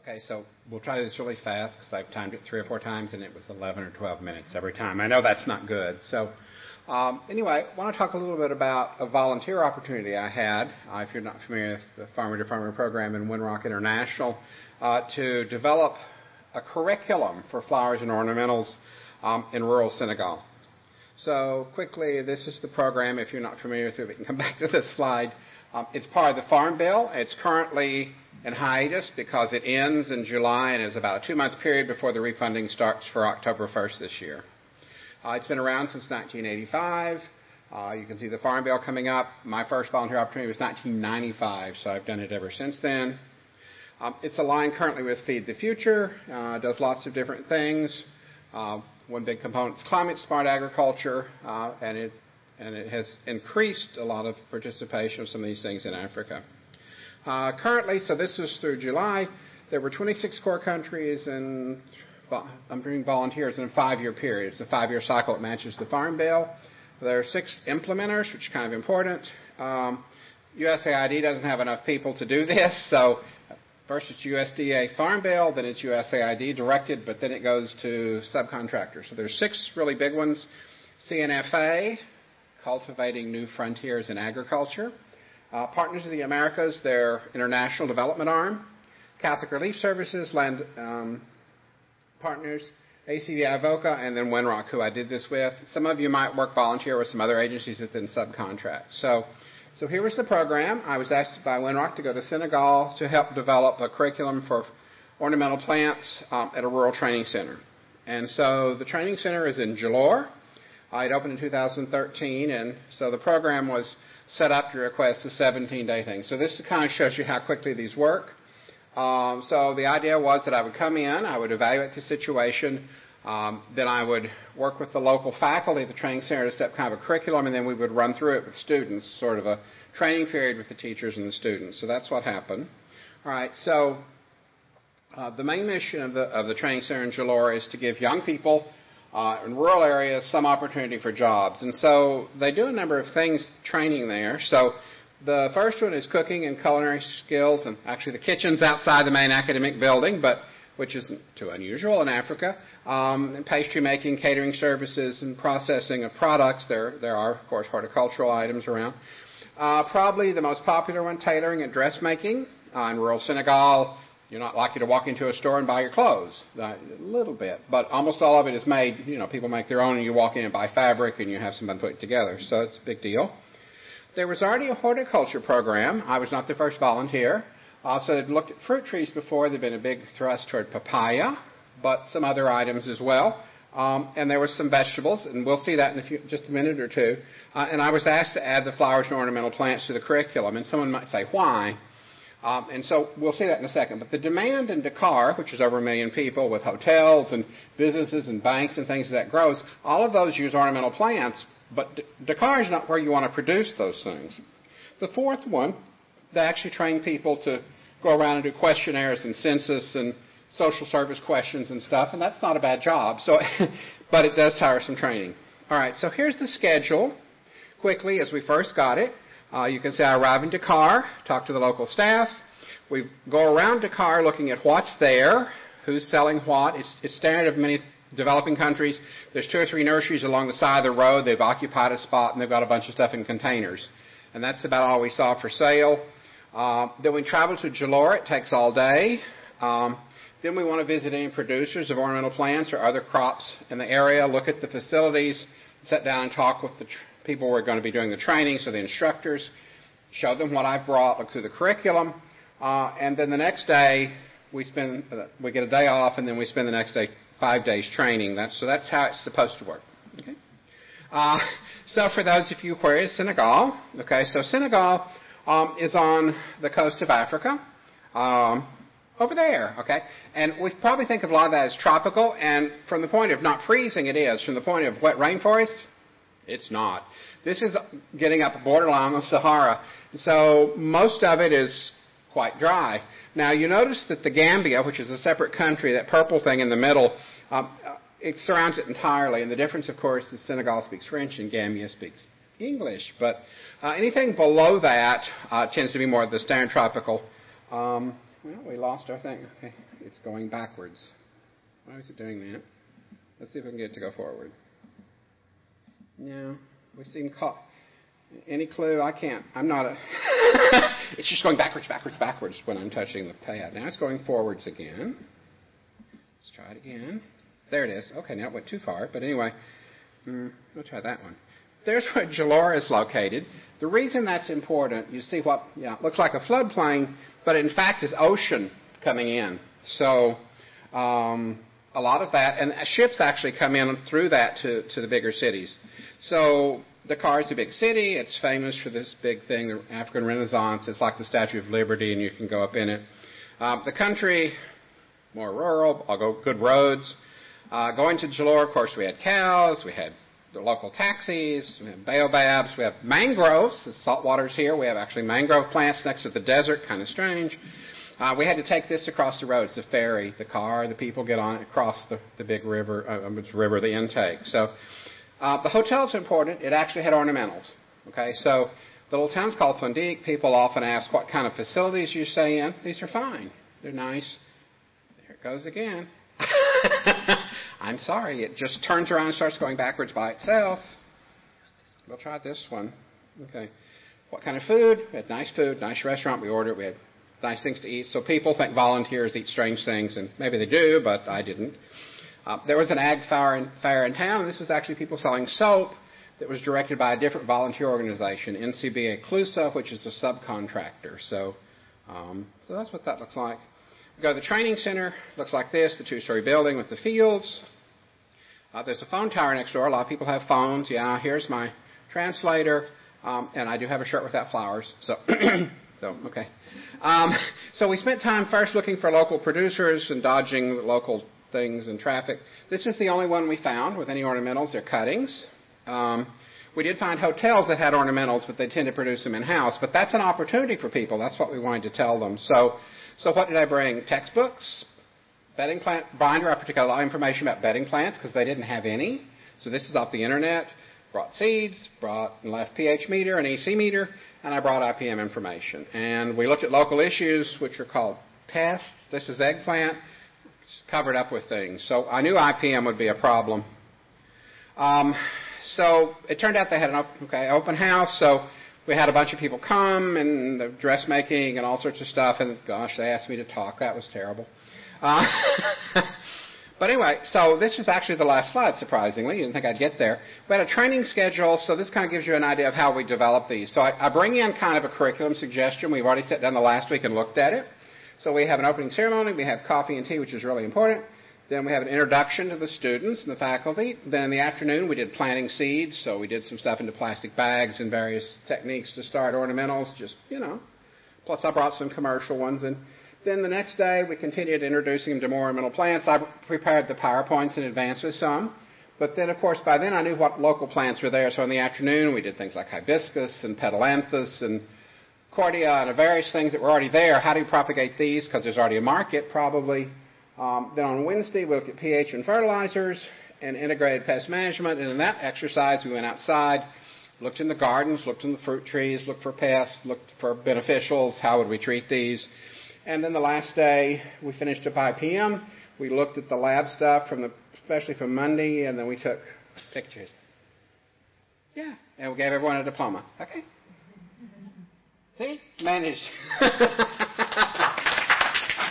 Okay, so we'll try this really fast because I've timed it 3 or 4 times and it was 11 or 12 minutes every time. I know that's not good. So anyway, I want to talk a little bit about a volunteer opportunity I had, if you're not familiar with the Farmer to Farmer program in Winrock International, to develop a curriculum for flowers and ornamentals in rural Senegal. So quickly, this is the program. If you're not familiar with it, we can come back to this slide. It's part of the Farm Bill. It's currently in hiatus because it ends in July and is about a 2-month period before the refunding starts for October 1st this year. It's been around since 1985. You can see the Farm Bill coming up. My first volunteer opportunity was 1995, so I've done it ever since then. It's aligned currently with Feed the Future. Does lots of different things. One big component is climate smart agriculture, and it has increased a lot of participation of some of these things in Africa. Currently, so this was through July, there were 26 core countries, and I'm doing volunteers in a 5-year period. It's a 5-year cycle that matches the Farm Bill. There are 6 implementers, which is kind of important. USAID doesn't have enough people to do this, so first it's USDA Farm Bill, then it's USAID directed, but then it goes to subcontractors. So there's 6 really big ones. CNFA, Cultivating New Frontiers in Agriculture. Partners of the Americas, their international development arm. Catholic Relief Services, Land Partners, ACD Avoca, and then Winrock, who I did this with. Some of you might volunteer with some other agencies that then subcontract. So here was the program. I was asked by Winrock to go to Senegal to help develop a curriculum for ornamental plants at a rural training center. And so the training center is in Jalor. It opened in 2013, and so the program was set up to request a 17-day thing. So this kind of shows you how quickly these work. So the idea was that I would come in, I would evaluate the situation, then I would work with the local faculty at the training center to set up kind of a curriculum, and then we would run through it with students, sort of a training period with the teachers and the students. So that's what happened. All right, so the main mission of the training center in Jalor is to give young people in rural areas some opportunity for jobs. And so they do a number of things training there. So the first one is cooking and culinary skills, and actually the kitchen's outside the main academic building, but which isn't too unusual in Africa. And pastry making, catering services, and processing of products. There are, of course, horticultural items around. Probably the most popular one, tailoring and dressmaking. In rural Senegal, you're not likely to walk into a store and buy your clothes. A little bit, but almost all of it is made, people make their own, and you walk in and buy fabric, and you have someone put it together. So it's a big deal. There was already a horticulture program. I was not the first volunteer. So they'd looked at fruit trees before. There'd been a big thrust toward papaya, but some other items as well. And there were some vegetables, and we'll see that in just a minute or two. And I was asked to add the flowers and ornamental plants to the curriculum. And someone might say, why? And so we'll see that in a second. But the demand in Dakar, which is over 1 million people with hotels and businesses and banks and things that grows, all of those use ornamental plants. But Dakar is not where you want to produce those things. The fourth one, they actually train people to go around and do questionnaires and census and social service questions and stuff, and that's not a bad job. So, but it does hire some training. All right, so here's the schedule. Quickly, as we first got it, you can see I arrive in Dakar, talk to the local staff. We go around Dakar looking at what's there, who's selling what. It's standard of many developing countries. There's 2 or 3 nurseries along the side of the road. They've occupied a spot, and they've got a bunch of stuff in containers. And that's about all we saw for sale. Then we travel to Jalor. It takes all day. Then we want to visit any producers of ornamental plants or other crops in the area, look at the facilities, sit down and talk with the people who are going to be doing the training, so the instructors, show them what I've brought, look through the curriculum. And then the next day, we get a day off, and then we spend the next day 5 days training. So that's how it's supposed to work. Okay. So for those of you, where is Senegal? Okay, so Senegal is on the coast of Africa, over there. Okay, and we probably think of a lot of that as tropical. And from the point of not freezing, it is. From the point of wet rainforest, it's not. This is getting up borderline the Sahara, so most of it is quite dry. Now, you notice that the Gambia, which is a separate country, that purple thing in the middle, it surrounds it entirely. And the difference, of course, is Senegal speaks French and Gambia speaks English. But anything below that tends to be more of the standard tropical Well, we lost our thing. Okay, it's going backwards. Why is it doing that? Let's see if we can get it to go forward. No, we seem caught. Any clue? I can't. I'm not a... It's just going backwards when I'm touching the pad. Now it's going forwards again. Let's try it again. There it is. Okay, now it went too far. But anyway, we'll try that one. There's where Jalora is located. The reason that's important, you see what it looks like a floodplain, but in fact is ocean coming in. So a lot of that, and ships actually come in through that to the bigger cities. So Dakar is a big city. It's famous for this big thing, the African Renaissance. It's like the Statue of Liberty, and you can go up in it. The country, more rural, good roads. Going to Jalora, of course, we had cows, we had the local taxis, we have baobabs, we have mangroves. The salt water's here. We have actually mangrove plants next to the desert, kind of strange. We had to take this across the road. It's a ferry. The car, the people get on it across the big river, the intake. So the hotel's important. It actually had ornamentals. Okay, so the little town's called Fundique. People often ask what kind of facilities you stay in. These are fine. They're nice. There it goes again. I'm sorry. It just turns around and starts going backwards by itself. We'll try this one. Okay. What kind of food? We had nice food, nice restaurant. We ordered. We had nice things to eat. So people think volunteers eat strange things, and maybe they do, but I didn't. There was an ag fair in town, and this was actually people selling soap that was directed by a different volunteer organization, NCBA Clusa, which is a subcontractor. So that's what that looks like. We go to the training center. Looks like this, the two-story building with the fields. There's a phone tower next door. A lot of people have phones. Yeah, here's my translator, and I do have a shirt without flowers. So, okay. So we spent time first looking for local producers and dodging local things and traffic. This is the only one we found with any ornamentals. They're cuttings. We did find hotels that had ornamentals, but they tend to produce them in-house. But that's an opportunity for people. That's what we wanted to tell them. So what did I bring? Textbooks, bedding plant binder. I particularly a lot of information about bedding plants because they didn't have any. So this is off the internet. Brought seeds, brought and left pH meter, an EC meter, and I brought IPM information. And we looked at local issues, which are called pests. This is eggplant. It's covered up with things. So I knew IPM would be a problem. So it turned out they had an open house. So we had a bunch of people come and the dressmaking and all sorts of stuff. And gosh, they asked me to talk. That was terrible. But anyway, so this is actually the last slide, surprisingly. You didn't think I'd get there. We had a training schedule, so this kind of gives you an idea of how we develop these. So I bring in kind of a curriculum suggestion. We've already sat down the last week and looked at it. So we have an opening ceremony. We have coffee and tea, which is really important. Then we have an introduction to the students and the faculty. Then in the afternoon, we did planting seeds. So we did some stuff into plastic bags and various techniques to start ornamentals, just, Plus I brought some commercial ones in. Then the next day, we continued introducing them to more ornamental plants. I prepared the PowerPoints in advance with some. But then, of course, by then I knew what local plants were there. So in the afternoon, we did things like hibiscus and petalanthus and cordia and various things that were already there. How do you propagate these? Because there's already a market, probably. Then on Wednesday, we looked at pH and fertilizers and integrated pest management. And in that exercise, we went outside, looked in the gardens, looked in the fruit trees, looked for pests, looked for beneficials. How would we treat these? And then the last day, we finished up IPM. We looked at the lab stuff, especially from Monday, and then we took pictures. Yeah, and we gave everyone a diploma. Okay? See? Managed.